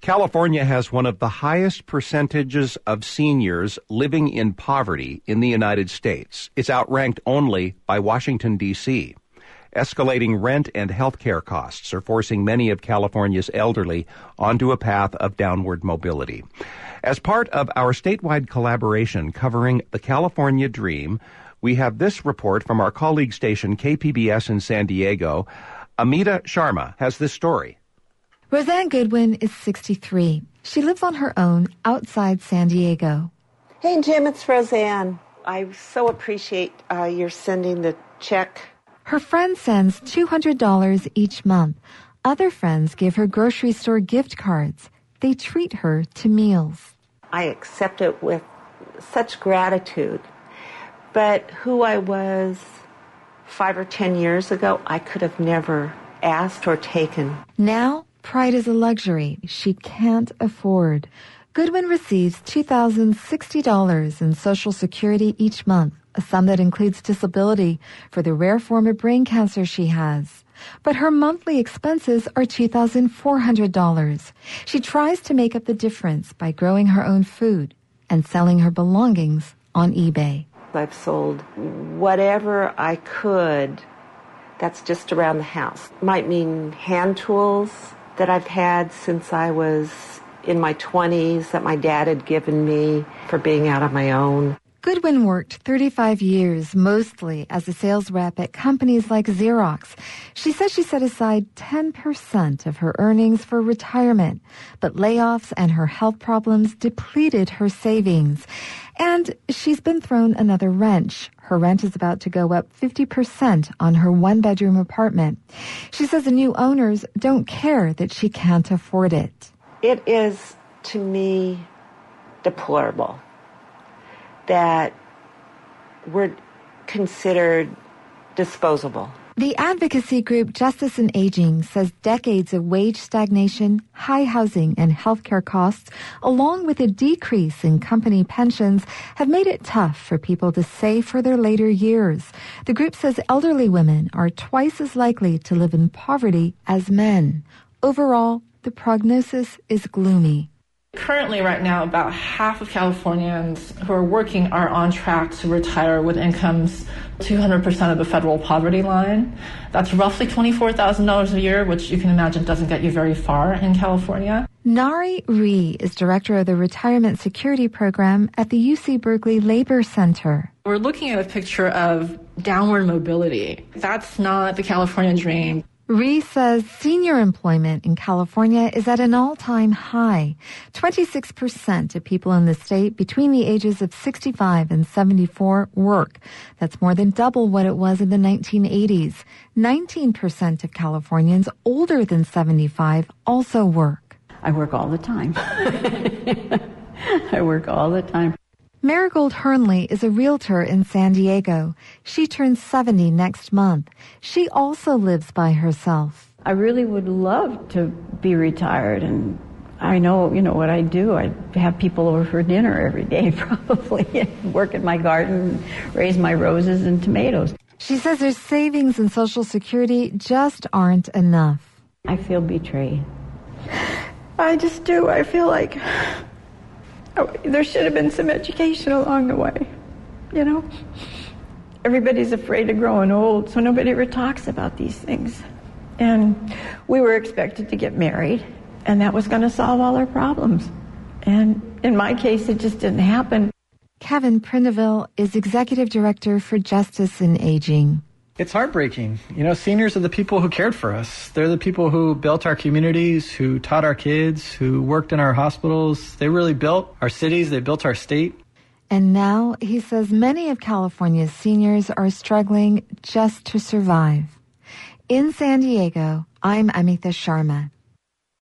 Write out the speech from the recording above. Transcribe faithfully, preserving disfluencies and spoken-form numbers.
California has one of the highest percentages of seniors living in poverty in the United States. It's outranked only by Washington, D C Escalating rent and health care costs are forcing many of California's elderly onto a path of downward mobility. As part of our statewide collaboration covering the California Dream, we have this report from our colleague station K P B S in San Diego. Amita Sharma has this story. Roseanne Goodwin is sixty-three. She lives on her own outside San Diego. Hey, Jim, it's Roseanne. I so appreciate uh, your sending the check. Her friend sends two hundred dollars each month. Other friends give her grocery store gift cards. They treat her to meals. I accept it with such gratitude. But who I was five or ten years ago, I could have never asked or taken. Now, pride is a luxury she can't afford. Goodwin receives two thousand sixty dollars in Social Security each month, a sum that includes disability for the rare form of brain cancer she has. But her monthly expenses are two thousand four hundred dollars. She tries to make up the difference by growing her own food and selling her belongings on eBay. I've sold whatever I could that's just around the house. Might mean hand tools that I've had since I was in my twenties that my dad had given me for being out on my own. Goodwin worked thirty-five years, mostly as a sales rep at companies like Xerox. She says she set aside ten percent of her earnings for retirement, but layoffs and her health problems depleted her savings. And she's been thrown another wrench. Her rent is about to go up fifty percent on her one-bedroom apartment. She says the new owners don't care that she can't afford it. It is, to me, deplorable that we're considered disposable. The advocacy group Justice in Aging says decades of wage stagnation, high housing and healthcare costs, along with a decrease in company pensions, have made it tough for people to save for their later years. The group says elderly women are twice as likely to live in poverty as men. Overall, the prognosis is gloomy. Currently, right now, about half of Californians who are working are on track to retire with incomes two hundred percent of the federal poverty line. That's roughly twenty-four thousand dollars a year, which you can imagine doesn't get you very far in California. Nari Ree is director of the Retirement Security Program at the U C Berkeley Labor Center. We're looking at a picture of downward mobility. That's not the California dream. Ree says senior employment in California is at an all-time high. twenty-six percent of people in the state between the ages of sixty-five and seventy-four work. That's more than double what it was in the nineteen eighties. nineteen percent of Californians older than seventy-five also work. I work all the time. I work all the time. Marigold Hernley is a realtor in San Diego. She turns seventy next month. She also lives by herself. I really would love to be retired, and I know, you know, what I do. I have people over for dinner every day, probably, and work in my garden, raise my roses and tomatoes. She says her savings and Social Security just aren't enough. I feel betrayed. I just do. I feel like oh, there should have been some education along the way, you know? Everybody's afraid of growing old, so nobody ever talks about these things. And we were expected to get married, and that was going to solve all our problems. And in my case, it just didn't happen. Kevin Prindiville is executive director for Justice in Aging. It's heartbreaking. You know, seniors are the people who cared for us. They're the people who built our communities, who taught our kids, who worked in our hospitals. They really built our cities. They built our state. And now, he says many of California's seniors are struggling just to survive. In San Diego, I'm Amita Sharma.